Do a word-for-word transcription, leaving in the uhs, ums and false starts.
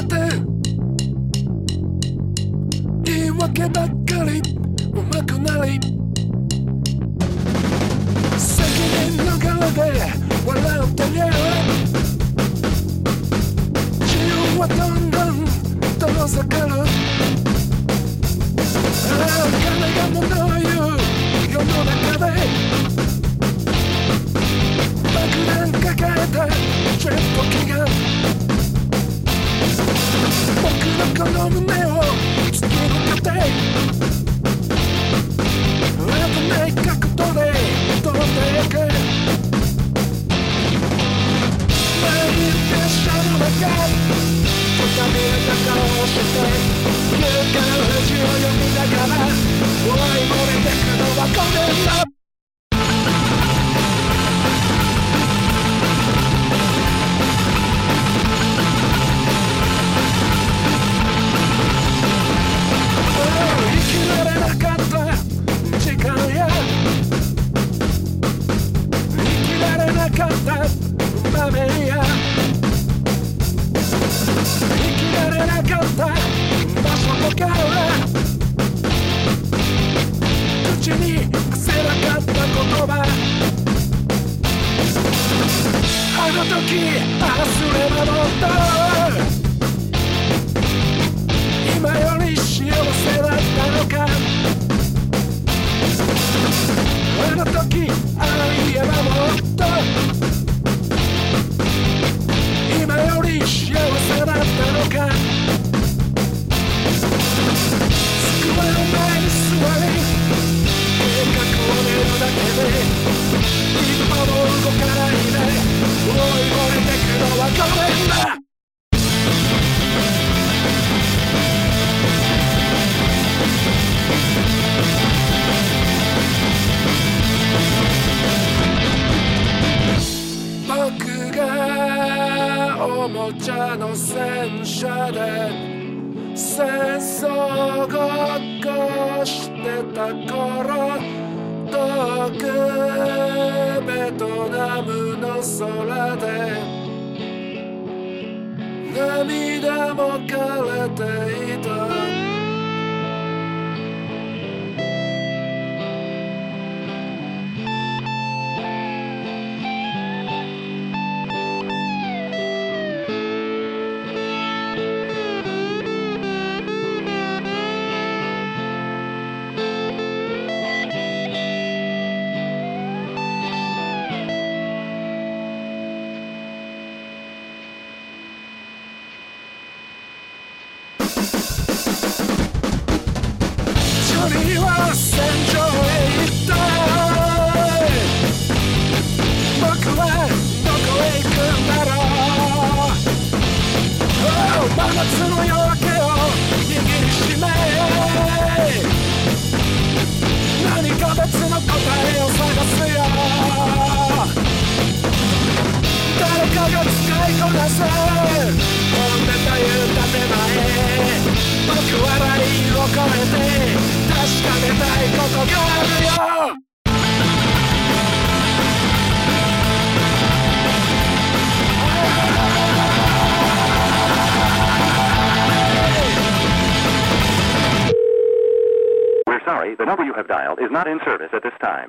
て言い訳ばっかりうまくなり責任逃れで笑うてりゃ自由はどんどん遠ざかる金が物を言う世の中で爆弾抱えたジェット機が僕のこの胸を突き抜けて危ない角度で飛んでいく前に電車の中くたびれた顔をして勇敢な字を読みながら追い漏れてくのはごめんな生きられなかった時間や生きられなかった場面や生きられなかった場所とかは口に癖なかった言葉あの時ああすればもっと今より幸せだったのかあの時ああ言えばもっと今より幸せだったのか机の前に座り計画を練るだけで一歩も動かないで追い漏れてくのはごめんだ僕がおもちゃの戦車で戦争ごっこしてた頃遠くベトナムの空で涙も枯れていた戦場へ行った僕はどこへ行くんだろう、oh、真夏の夜明けを握りしめ何か別の答えを探すよ誰かが使いこなす本音という建前僕はラインを越えて確かめたいことがあるよ We're sorry, the number you have dialed is not in service at this time.